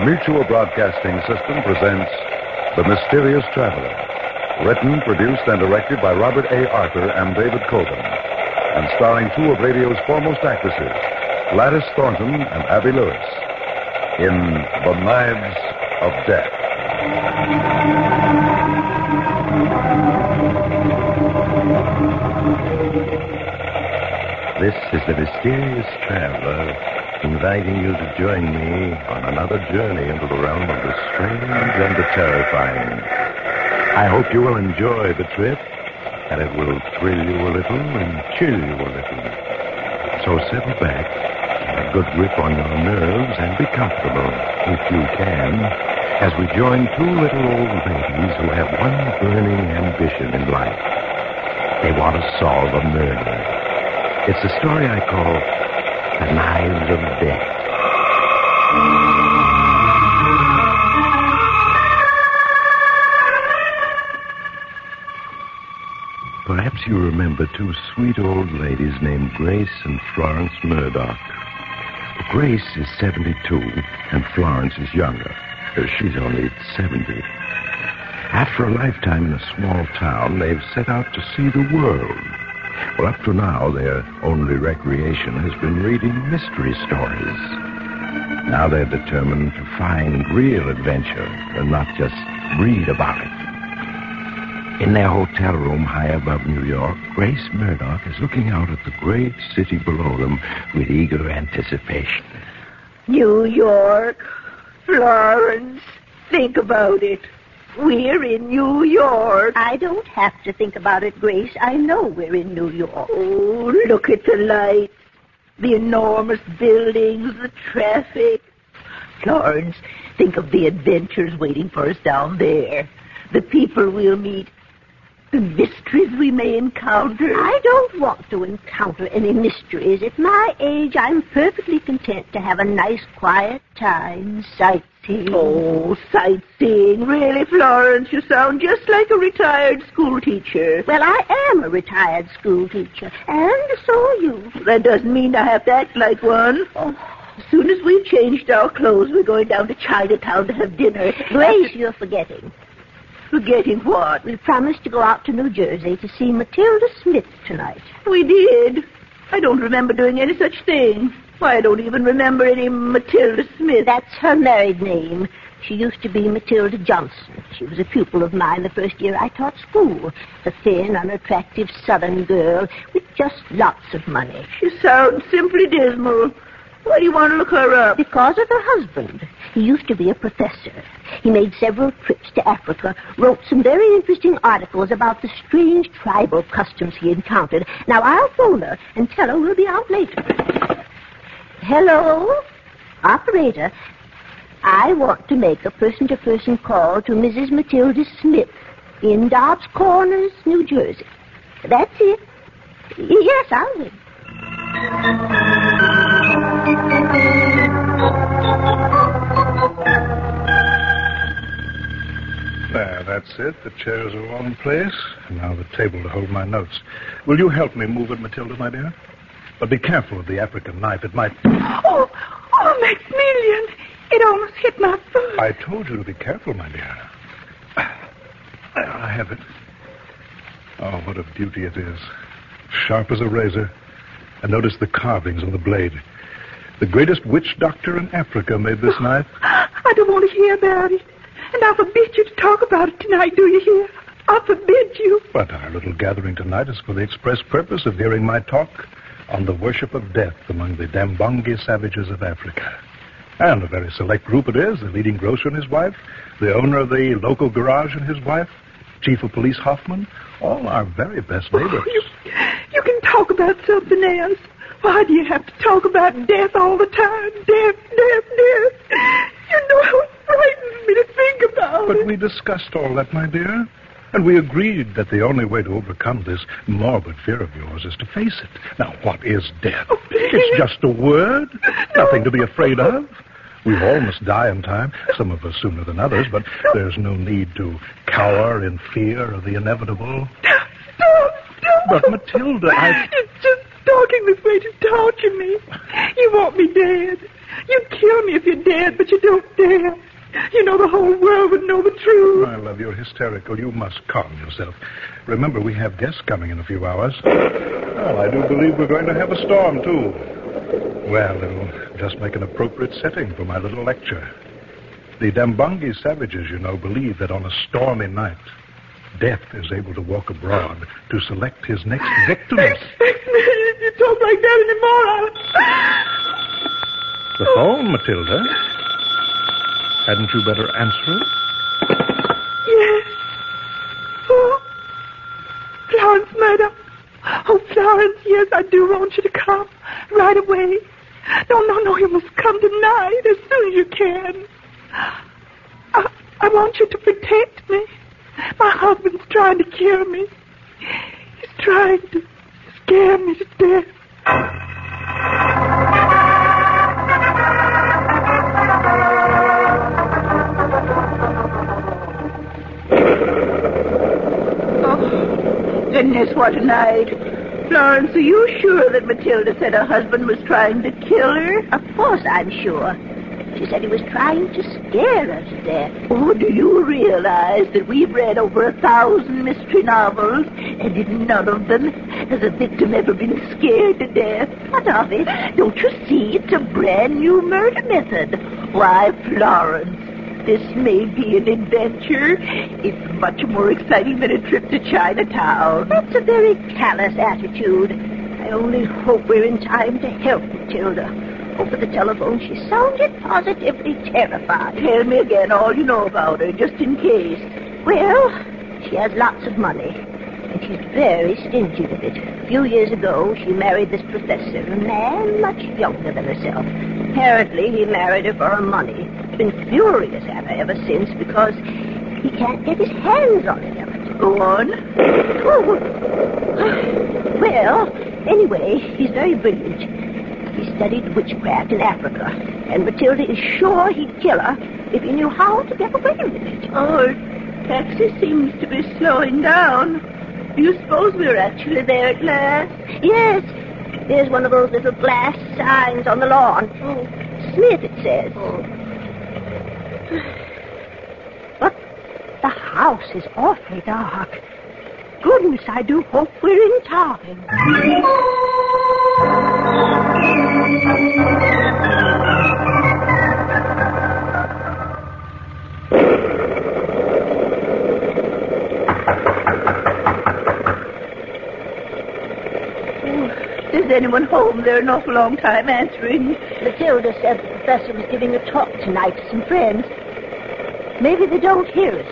Mutual Broadcasting System presents The Mysterious Traveler, written, produced, and directed by Robert A. Arthur and David Coben, and starring two of radio's foremost actresses, Gladys Thornton and Abby Lewis, in The Knives of Death. This is The Mysterious Traveler, inviting you to join me on another journey into the realm of the strange and the terrifying. I hope you will enjoy the trip, and it will thrill you a little and chill you a little. So settle back, get a good grip on your nerves, and be comfortable, if you can, as we join two little old ladies who have one burning ambition in life. They want to solve a murder. It's a story I call The Knives of Death. Perhaps you remember two sweet old ladies named Grace and Florence Murdoch. Grace is 72, and Florence is younger. She's only 70. After a lifetime in a small town, they've set out to see the world. Well, up to now, their only recreation has been reading mystery stories. Now they're determined to find real adventure and not just read about it. In their hotel room high above New York, Grace Murdoch is looking out at the great city below them with eager anticipation. New York, Florence, think about it. We're in New York. I don't have to think about it, Grace. I know we're in New York. Oh, look at the lights, the enormous buildings, the traffic. Florence, think of the adventures waiting for us down there. The people we'll meet. The mysteries we may encounter. I don't want to encounter any mysteries. At my age, I'm perfectly content to have a nice, quiet time sightseeing. Oh, sightseeing. Really, Florence, you sound just like a retired school teacher. Well, I am a retired school teacher, and so are you. That doesn't mean I have to act like one. Oh. As soon as we've changed our clothes, we're going down to Chinatown to have dinner. Grace, you're forgetting. Forgetting what? We promised to go out to New Jersey to see Matilda Smith tonight. We did. I don't remember doing any such thing. Why, I don't even remember any Matilda Smith. That's her married name. She used to be Matilda Johnson. She was a pupil of mine the first year I taught school. A thin, unattractive Southern girl with just lots of money. She sounds simply dismal. Why do you want to look her up? Because of her husband. He used to be a professor. He made several trips to Africa, wrote some very interesting articles about the strange tribal customs he encountered. Now, I'll phone her and tell her we'll be out later. Hello? Operator, I want to make a person-to-person call to Mrs. Matilda Smith in Dobbs Corners, New Jersey. That's it. Yes, I'll wait. There, that's it. The chairs are all in place. And now the table to hold my notes. Will you help me move it, Matilda, my dear? But be careful with the African knife. It might... Oh, Maximilian! It almost hit my foot. I told you to be careful, my dear. I have it. Oh, what a beauty it is. Sharp as a razor. And notice the carvings on the blade. The greatest witch doctor in Africa made this knife. I don't want to hear about it. And I forbid you to talk about it tonight, do you hear? I forbid you. But our little gathering tonight is for the express purpose of hearing my talk on the worship of death among the Dambongi savages of Africa. And a very select group it is. The leading grocer and his wife, the owner of the local garage and his wife, Chief of Police Hoffman, all our very best neighbors. You can talk about something else. Why do you have to talk about death all the time? Death. You know how it frightens me to think about it. But we discussed all that, my dear. And we agreed that the only way to overcome this morbid fear of yours is to face it. Now, what is death? Oh, please. It's just a word. Nothing to be afraid of. We all must die in time, some of us sooner than others, but there's no need to cower in fear of the inevitable. Stop. But, Matilda, It's just talking this way to torture me. You want me dead. You'd kill me if you dared, but you don't dare. You know the whole world would know the truth. My love, you're hysterical. You must calm yourself. Remember, we have guests coming in a few hours. Well, I do believe we're going to have a storm, too. Well, it'll just make an appropriate setting for my little lecture. The Dambongi savages, you know, believe that on a stormy night, Death is able to walk abroad to select his next victims. If you talk like that anymore, The phone, Matilda. Hadn't you better answer it? Yes. Oh, Florence Murdoch. Oh, Florence, yes, I do want you to come right away. No, you must come tonight as soon as you can. I want you to protect me. My husband's trying to kill me. He's trying to scare me to death. Oh, goodness, what a night. Florence, are you sure that Matilda said her husband was trying to kill her? Of course I'm sure. She said he was trying to scare her to death. Oh, do you realize that we've read over 1,000 mystery novels, and in none of them has a victim ever been scared to death? What of it? Don't you see? It's a brand new murder method. Why, Florence, this may be an adventure. It's much more exciting than a trip to Chinatown. That's a very callous attitude. I only hope we're in time to help Matilda. Over the telephone, she sounded positively terrified. Tell me again all you know about her, just in case. Well, she has lots of money, and she's very stingy with it. A few years ago, she married this professor, a man much younger than herself. Apparently, he married her for her money. He's been furious at her ever since because he can't get his hands on it. Go on. Oh. Well, anyway, he's very brilliant. He studied witchcraft in Africa, and Matilda is sure he'd kill her if he knew how to get away with it. Oh, taxi seems to be slowing down. Do you suppose we're actually there at last? Yes. There's one of those little glass signs on the lawn. Oh. Smith, it says. Oh. But the house is awfully dark. Goodness, I do hope we're in time. Is anyone home? They're an awful long time answering. Matilda said the professor was giving a talk tonight to some friends. Maybe they don't hear us.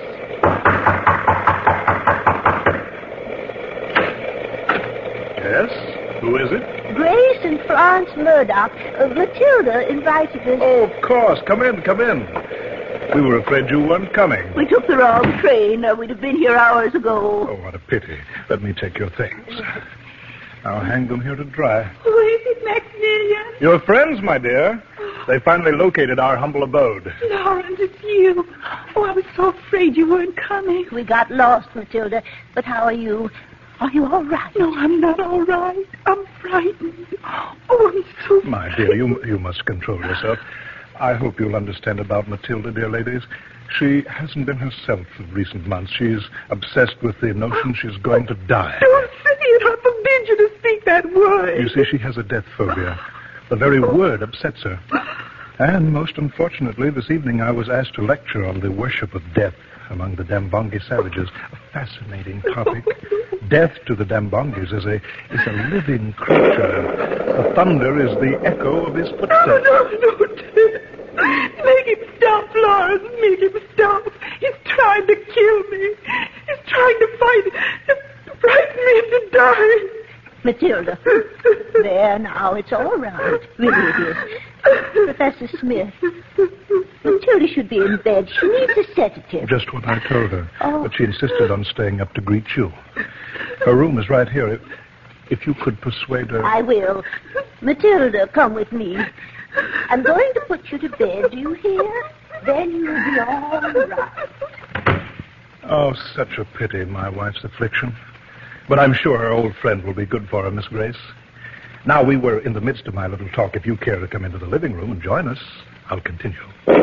Yes? Who is it? Grace and Florence Murdoch. Matilda invited us. Oh, of course. Come in. We were afraid you weren't coming. We took the wrong train. We'd have been here hours ago. Oh, what a pity. Let me take your things. I'll hang them here to dry. Who is it, Maximilian? Your friends, my dear. They finally located our humble abode. Florence, it's you. Oh, I was so afraid you weren't coming. We got lost, Matilda. But how are you? Are you all right? No, I'm not all right. I'm frightened. Oh, I'm so... My dear, you must control yourself. I hope you'll understand about Matilda, dear ladies. She hasn't been herself of recent months. She's obsessed with the notion she's going to die. Don't say it. I forbid you to speak that word. You see, she has a death phobia. The very word upsets her. And most unfortunately, this evening I was asked to lecture on the worship of death among the Dambongi savages. A fascinating topic. Death to the Dambongis is a living creature. The thunder is the echo of his footsteps. No, make him stop, Florence. Make him stop. He's trying to kill me. He's trying to frighten me into dying. Matilda. There now, it's all right. Really it is. Professor Smith. Matilda should be in bed. She needs a sedative. Just what I told her. Oh. But she insisted on staying up to greet you. Her room is right here. If you could persuade her... I will. Matilda, come with me. I'm going to put you to bed, do you hear? Then you'll be all right. Oh, such a pity, my wife's affliction. But I'm sure her old friend will be good for her, Miss Grace. Now, we were in the midst of my little talk. If you care to come into the living room and join us, I'll continue.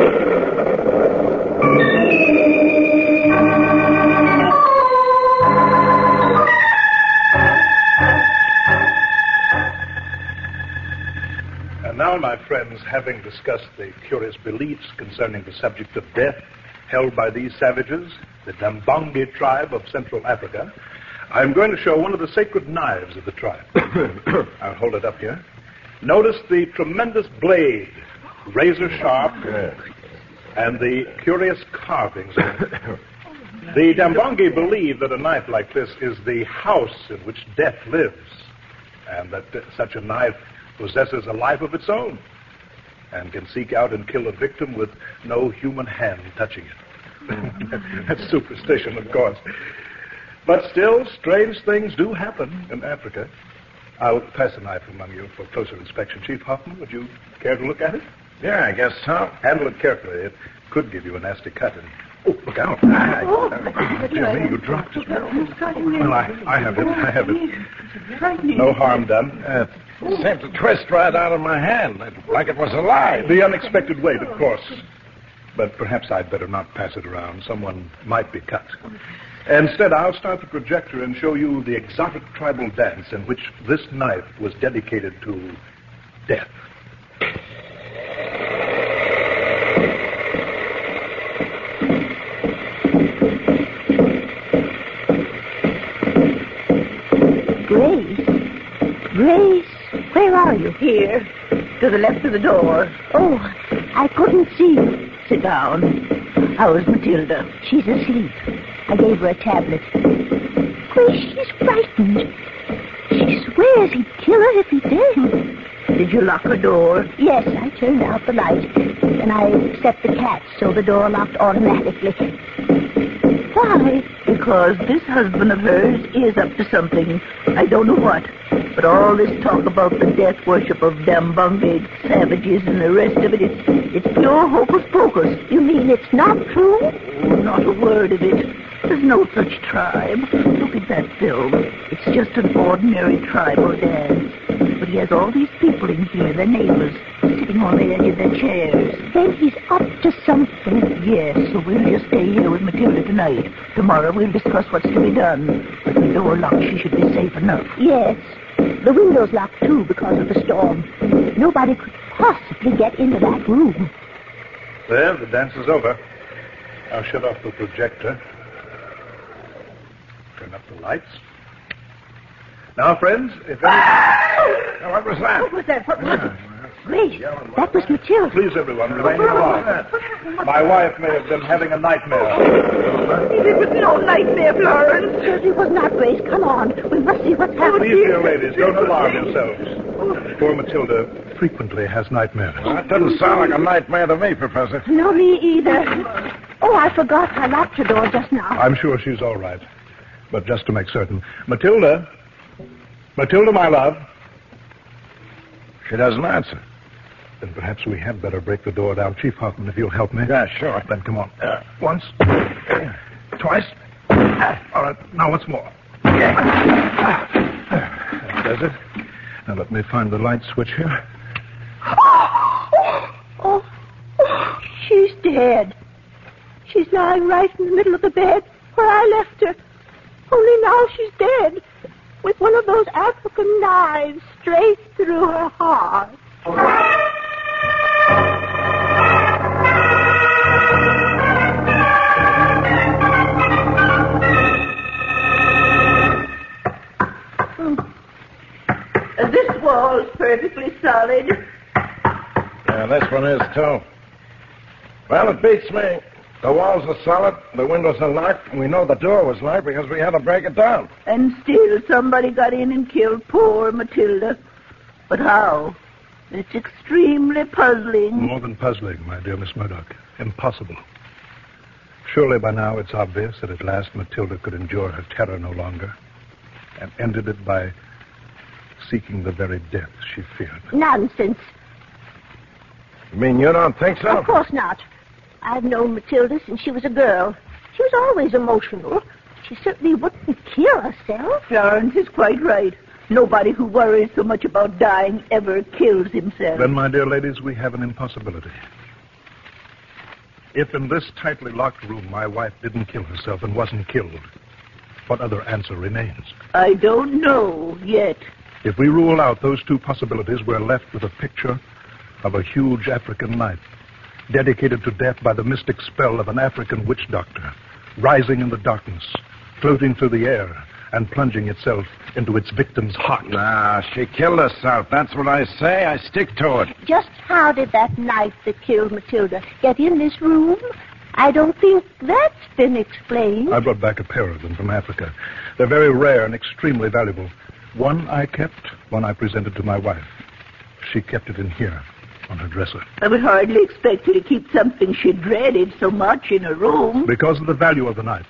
And now, my friends, having discussed the curious beliefs concerning the subject of death held by these savages, the Dambongi tribe of Central Africa, I'm going to show one of the sacred knives of the tribe. I'll hold it up here. Notice the tremendous blade, razor sharp, and the curious carvings. The Dambongi believe that a knife like this is the house in which death lives, and that such a knife possesses a life of its own and can seek out and kill a victim with no human hand touching it. That's superstition, of course. But still, strange things do happen in Africa. I'll pass the knife among you for closer inspection. Chief Hoffman, would you care to look at it? Yeah, I guess so. Handle it carefully. It could give you a nasty cut. Oh, look out. Dear me, you dropped it. Well, I have it. I have it. No harm done. It seemed to twist right out of my hand, like it was alive. The unexpected weight, of course. But perhaps I'd better not pass it around. Someone might be cut. Instead, I'll start the projector and show you the exotic tribal dance in which this knife was dedicated to death. Grace, where are you? Here, to the left of the door. Oh, I couldn't see you. Sit down. How is Matilda? She's asleep. I gave her a tablet. Grace, she's frightened. She swears he'd kill her if he did. Did you lock her door? Yes, I turned out the light. And I set the catch so the door locked automatically. Why? Because this husband of hers is up to something. I don't know what. But all this talk about the death worship of Dambongi savages and the rest of it, it's pure hocus pocus. You mean it's not true? Oh, not a word of it. There's no such tribe. Look at that film. It's just an ordinary tribal dance. But he has all these people in here, their neighbors, sitting on the edge of their chairs. Then he's up to something. Yes, so we'll just stay here with Matilda tonight. Tomorrow we'll discuss what's to be done. With the door locked, she should be safe enough. Yes. The window's locked, too, because of the storm. Nobody could possibly get into that room. There, the dance is over. I'll shut off the projector. Turn up the lights. Now, friends, if any... What was that? What was that? What was it? Grace, that was Matilda. Please, everyone, remain calm. My wife may have been having a nightmare. It was no nightmare, Florence. It was not, Grace. Come on. We must see what's happening. Please, dear ladies, don't alarm yourselves. Poor Matilda frequently has nightmares. That doesn't sound like a nightmare to me, Professor. No, me either. Oh, I forgot. I locked the door just now. I'm sure she's all right. But just to make certain, Matilda, my love. She doesn't answer. Then perhaps we had better break the door down. Chief Hoffman, if you'll help me. Yeah, sure. Then come on. Once. Twice. All right, now once more. That does it. Now let me find the light switch here. Oh, she's dead. She's lying right in the middle of the bed where I left her. Only now she's dead. With one of those African knives straight through her heart. This wall's perfectly solid. Yeah, this one is, too. Well, it beats me. The walls are solid, the windows are locked, and we know the door was locked because we had to break it down. And still somebody got in and killed poor Matilda. But how? It's extremely puzzling. More than puzzling, my dear Miss Murdoch. Impossible. Surely by now it's obvious that at last Matilda could endure her terror no longer and ended it by seeking the very death she feared. Nonsense. You mean you don't think so? Of course not. I've known Matilda since she was a girl. She was always emotional. She certainly wouldn't kill herself. Florence is quite right. Nobody who worries so much about dying ever kills himself. Then, my dear ladies, we have an impossibility. If in this tightly locked room my wife didn't kill herself and wasn't killed, what other answer remains? I don't know yet. If we rule out those two possibilities, we're left with a picture of a huge African knife, dedicated to death by the mystic spell of an African witch doctor, rising in the darkness, floating through the air, and plunging itself into its victim's heart. Nah, she killed herself. That's what I say. I stick to it. Just how did that knife that killed Matilda get in this room? I don't think that's been explained. I brought back a pair of them from Africa. They're very rare and extremely valuable. One I kept, one I presented to my wife. She kept it in here, on her dresser. I would hardly expect her to keep something she dreaded so much in her room. Because of the value of the knife.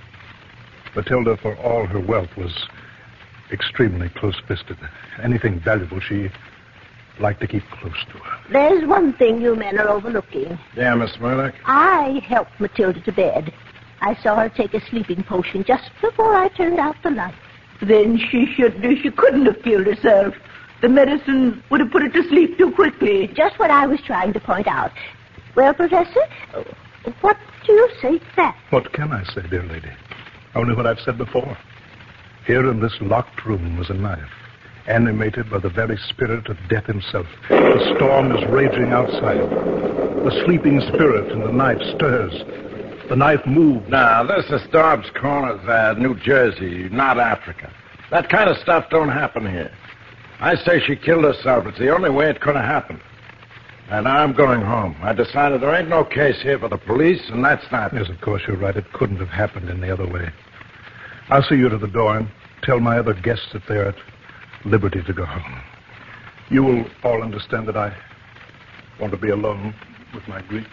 Matilda, for all her wealth, was extremely close-fisted. Anything valuable she liked to keep close to her. There's one thing you men are overlooking. Yeah, Miss Murdoch? I helped Matilda to bed. I saw her take a sleeping potion just before I turned out the light. Then she couldn't have killed herself. The medicine would have put her to sleep too quickly. Just what I was trying to point out. Well, Professor, what do you say to that? What can I say, dear lady? Only what I've said before. Here in this locked room was a knife, animated by the very spirit of death himself. The storm is raging outside. The sleeping spirit in the knife stirs. The knife moves. Now, this is Dobbs Corners, New Jersey, not Africa. That kind of stuff don't happen here. I say she killed herself. It's the only way it could have happened. And I'm going home. I decided there ain't no case here for the police, and that's that. Yes, of course, you're right. It couldn't have happened any other way. I'll see you to the door and tell my other guests that they're at liberty to go home. You will all understand that I want to be alone with my grief.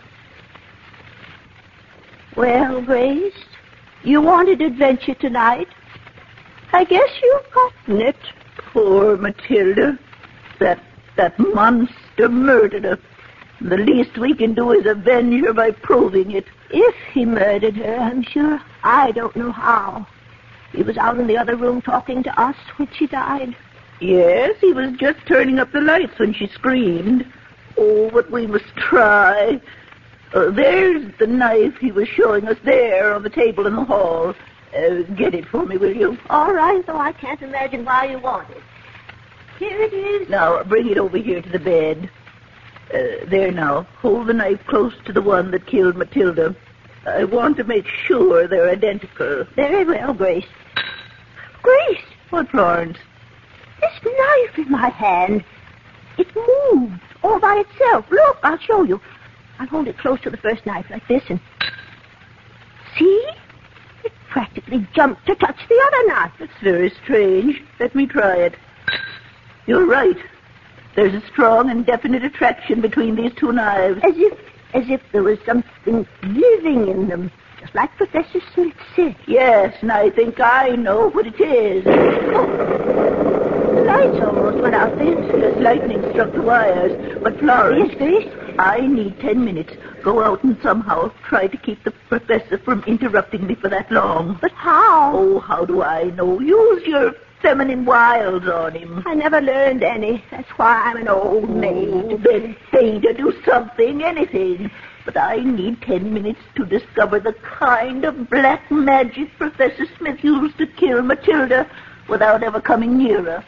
Well, Grace, you wanted adventure tonight. I guess you've gotten it. Poor Matilda. That monster murdered her. The least we can do is avenge her by proving it. If he murdered her, I'm sure I don't know how. He was out in the other room talking to us when she died. Yes, he was just turning up the lights when she screamed. Oh, but we must try. There's the knife he was showing us there on the table in the hall. Get it for me, will you? All right, though I can't imagine why you want it. Here it is. Now, bring it over here to the bed. There now. Hold the knife close to the one that killed Matilda. I want to make sure they're identical. Very well, Grace. Grace! What, Florence? This knife in my hand. It moved all by itself. Look, I'll show you. I'll hold it close to the first knife like this and... See? It practically jumped to touch the other knife. That's very strange. Let me try it. You're right. There's a strong and definite attraction between these two knives. As if there was something living in them, just like Professor Smith said. Yes, and I think I know what it is. Oh, the lights almost went out then. Yes, lightning struck the wires. But Florence... Yes, Grace? I need 10 minutes. Go out and somehow try to keep the professor from interrupting me for that long. But how? Oh, how do I know? Use your feminine wiles on him. I never learned any. That's why I'm an old maid. Then pay to do something, anything. But I need 10 minutes to discover the kind of black magic Professor Smith used to kill Matilda without ever coming near her.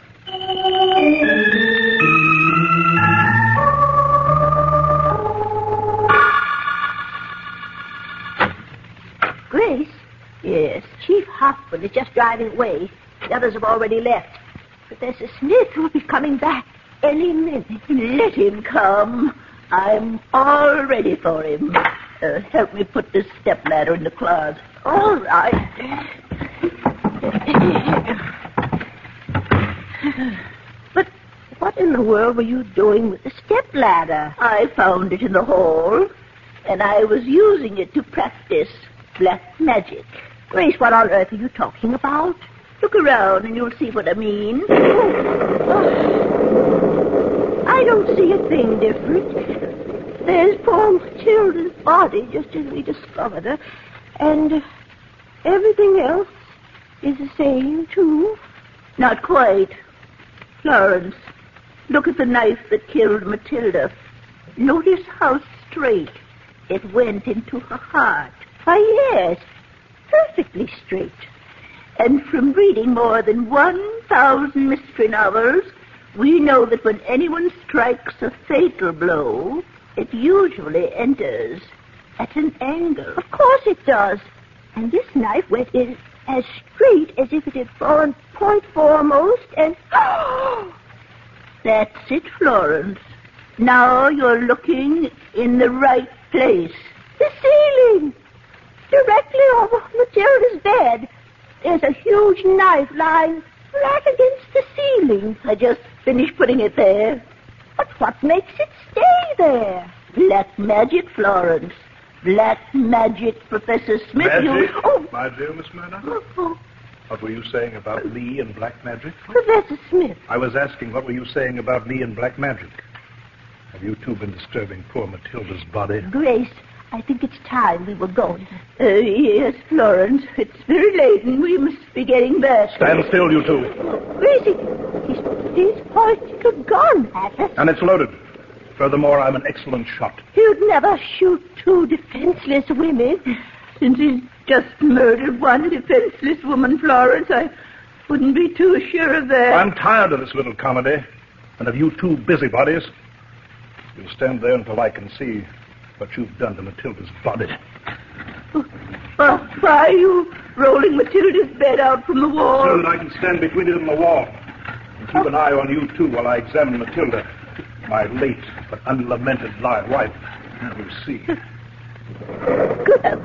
Grace? Yes? Chief Hoffman is just driving away. The others have already left. Professor Smith will be coming back any minute. Let him come. I'm all ready for him. Help me put this stepladder in the closet. All right. But what in the world were you doing with the stepladder? I found it in the hall, and I was using it to practice black magic. Grace, what on earth are you talking about? Look around and you'll see what I mean. I don't see a thing different. There's poor Matilda's body, just as we discovered her. And everything else is the same, too. Not quite. Florence, look at the knife that killed Matilda. Notice how straight it went into her heart. Why, yes, perfectly straight. And from reading more than 1,000 mystery novels, we know that when anyone strikes a fatal blow, it usually enters at an angle. Of course it does. And this knife went in as straight as if it had fallen point foremost and... That's it, Florence. Now you're looking in the right place. The ceiling! Directly over Matilda's bed. There's a huge knife lying flat against the ceiling. I just finished putting it there. But what makes it stay there? Black magic, Florence. Black magic, Professor Smith. Magic? Oh. My dear Miss Murdoch? Oh. What were you saying about Lee and black magic? Professor Smith. I was asking, what were you saying about Lee and black magic? Have you two been disturbing poor Matilda's body? Grace, I think it's time we were going. Yes, Florence. It's very late and we must be getting back. Stand still, you two. Gracie, he's pointing a gun at us. And it's loaded. Furthermore, I'm an excellent shot. You'd never shoot two defenseless women. Since he's just murdered one defenseless woman, Florence, I wouldn't be too sure of that. I'm tired of this little comedy. And of you two busybodies. You'll stand there until I can see what you've done to Matilda's body. Why are you rolling Matilda's bed out from the wall? So that I can stand between it and the wall. And keep an eye on you two while I examine Matilda. My late but unlamented wife. We'll see. Good.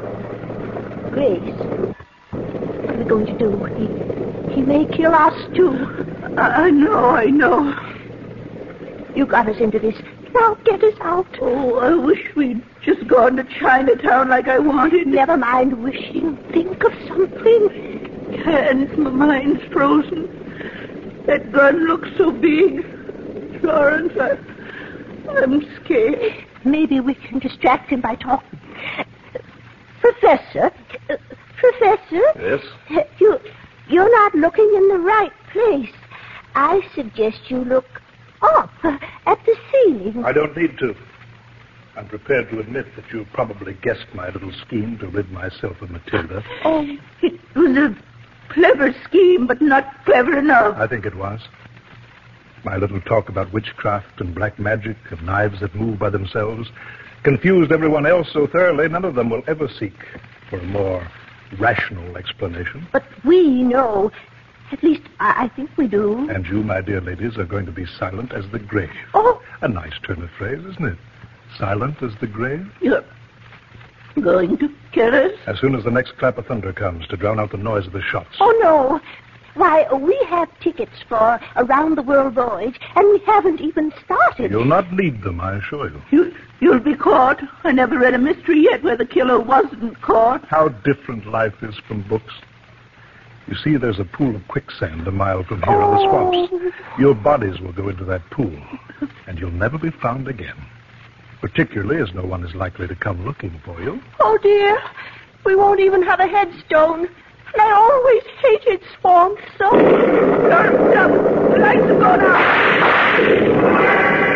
Grace, what are we going to do? He may kill us, too. I know. You got us into this. Now get us out. Oh, I wish we'd just gone to Chinatown like I wanted. Never mind wishing. Think of something. Can't. My mind's frozen. That gun looks so big. Florence, I'm scared. Maybe we can distract him by talking. Professor? Yes? You're not looking in the right place. I suggest you look up at the ceiling. I don't need to. I'm prepared to admit that you probably guessed my little scheme to rid myself of Matilda. Oh, it was a clever scheme, but not clever enough. I think it was. My little talk about witchcraft and black magic and knives that move by themselves confused everyone else so thoroughly none of them will ever seek for a more rational explanation. But we know. At least, I think we do. And you, my dear ladies, are going to be silent as the grave. Oh! A nice turn of phrase, isn't it? Silent as the grave? You're going to kill us? As soon as the next clap of thunder comes to drown out the noise of the shots. Oh, no. Why, we have tickets for a round-the-world voyage, and we haven't even started. You'll not lead them, I assure you. You'll be caught. I never read a mystery yet where the killer wasn't caught. How different life is from books. You see, there's a pool of quicksand a mile from here in the swamps. Your bodies will go into that pool, and you'll never be found again. Particularly as no one is likely to come looking for you. Oh, dear. We won't even have a headstone. And I always hated swamps so. Stop. The lights have gone out.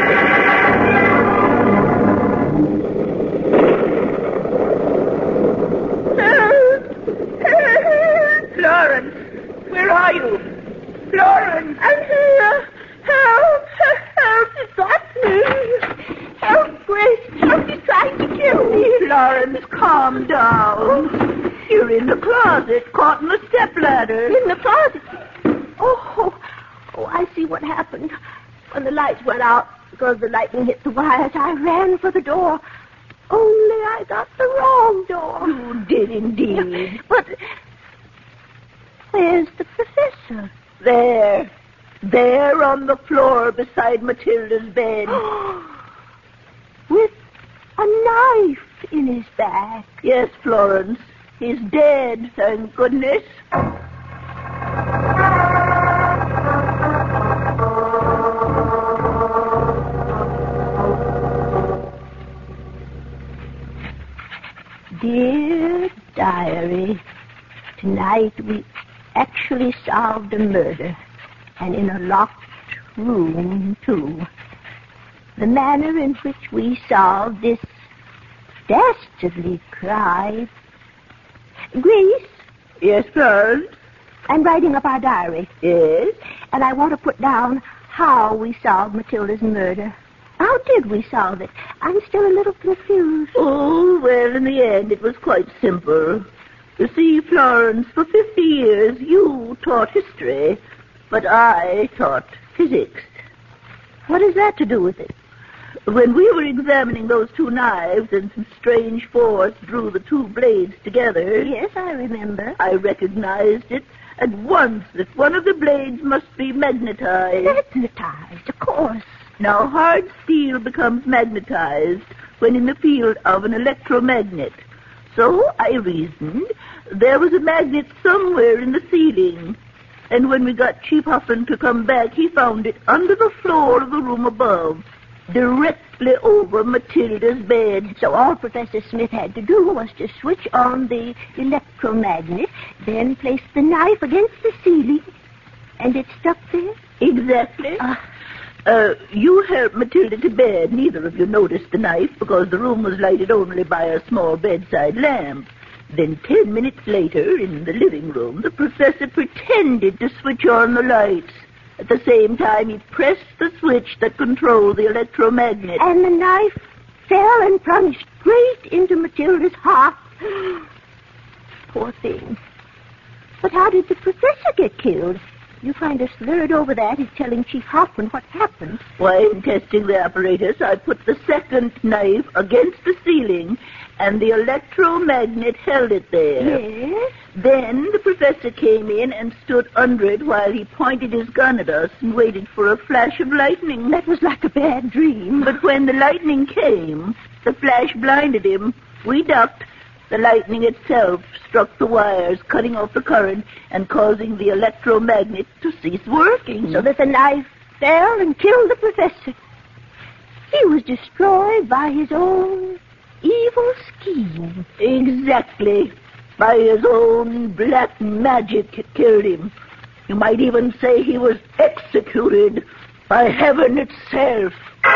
Florence, where are you? Florence! I'm here. Help! It's got me. Help, Grace. Help, he's trying to kill me. Florence, calm down. You're in the closet, caught in the stepladder. In the closet? Oh, I see what happened. When the lights went out, because the lightning hit the wires, I ran for the door. Only I got the wrong door. You did indeed. But where's the professor? There on the floor beside Matilda's bed. With a knife in his back. Yes, Florence. He's dead, thank goodness. Dear Diary, tonight we actually solved a murder. And in a locked room, too. The manner in which we solved this dastardly crime. Grace? Yes, Florence? I'm writing up our diary. Yes? And I want to put down how we solved Matilda's murder. How did we solve it? I'm still a little confused. Oh, well, in the end, it was quite simple. You see, Florence, for 50 years, you taught history, but I taught physics. What has that to do with it? When we were examining those two knives and some strange force drew the two blades together... Yes, I remember. I recognized it at once that one of the blades must be magnetized. Magnetized, of course. Now, hard steel becomes magnetized when in the field of an electromagnet. So I reasoned there was a magnet somewhere in the ceiling. And when we got Chief Huffman to come back, he found it under the floor of the room above, directly over Matilda's bed. So all Professor Smith had to do was to switch on the electromagnet, then place the knife against the ceiling, and it stuck there? Exactly. You helped Matilda to bed. Neither of you noticed the knife because the room was lighted only by a small bedside lamp. Then 10 minutes later, in the living room, the professor pretended to switch on the lights. At the same time, he pressed the switch that controlled the electromagnet. And the knife fell and plunged straight into Matilda's heart. Poor thing. But how did the professor get killed? You find us slurred over that in telling Chief Hoffman what happened. Why, in testing the apparatus, I put the second knife against the ceiling, and the electromagnet held it there. Yes? Then the professor came in and stood under it while he pointed his gun at us and waited for a flash of lightning. That was like a bad dream. But when the lightning came, the flash blinded him. We ducked. The lightning itself struck the wires, cutting off the current and causing the electromagnet to cease working. So that the knife fell and killed the professor. He was destroyed by his own evil scheme. Exactly. By his own black magic it killed him. You might even say he was executed by heaven itself.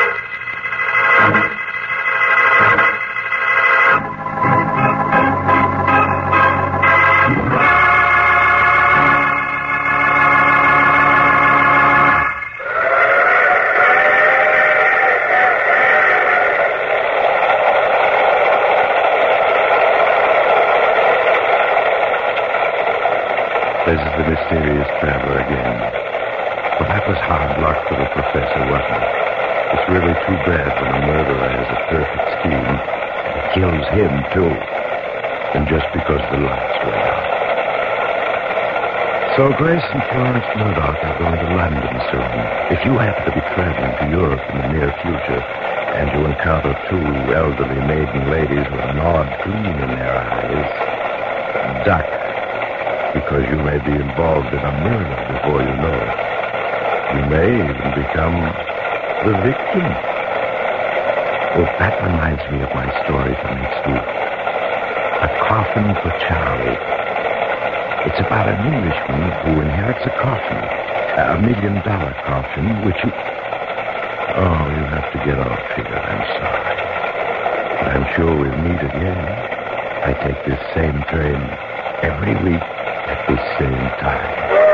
This is the mysterious traveler again. Well, that was hard luck for the professor, wasn't it? It's really too bad when a murderer has a perfect scheme. It kills him, too. And just because the lights went out. So Grace and Florence Murdoch are going to London soon. If you happen to be traveling to Europe in the near future, and you encounter two elderly maiden ladies with an odd gleam in their eyes, duck. Because you may be involved in a murder before you know it. You may even become the victim. Oh, that reminds me of my story for next week. A Coffin for Charlie. It's about an Englishman who inherits a coffin. $1 million coffin, which you... Oh, you have to get off here. I'm sorry. But I'm sure we'll meet again. I take this same train every week. At the same time.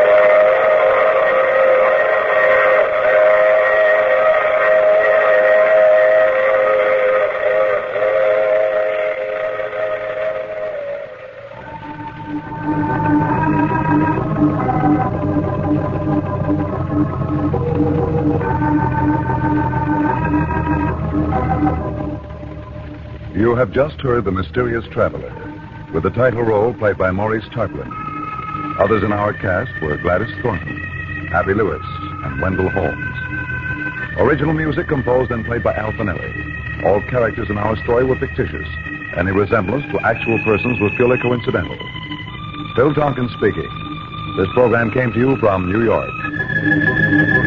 You have just heard The Mysterious Traveler, with the title role played by Maurice Tarplin. Others in our cast were Gladys Thornton, Abby Lewis, and Wendell Holmes. Original music composed and played by Al Finelli. All characters in our story were fictitious. Any resemblance to actual persons was purely coincidental. Phil Tompkins speaking. This program came to you from New York.